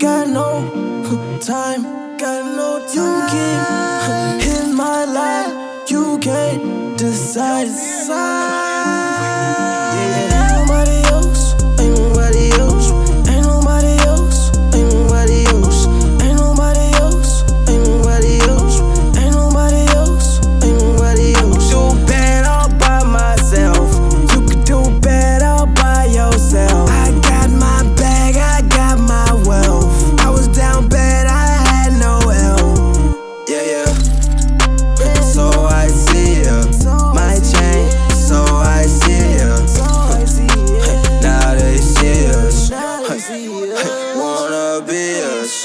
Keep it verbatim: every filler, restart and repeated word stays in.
got no time, got no time. You keep in my life, you can't decide. Yeah, ain't nobody else, ain't nobody else, ain't nobody else, ain't nobody else, ain't nobody else, ain't nobody else, ain't nobody else, ain't nobody else. Do bad all by myself. You can do bad all by yourself. I got my bag, I got my wealth. I was down bad, I had no help. Yeah, yeah. So I see ya, my chain. So I see ya. Now they see us. Wanna be us.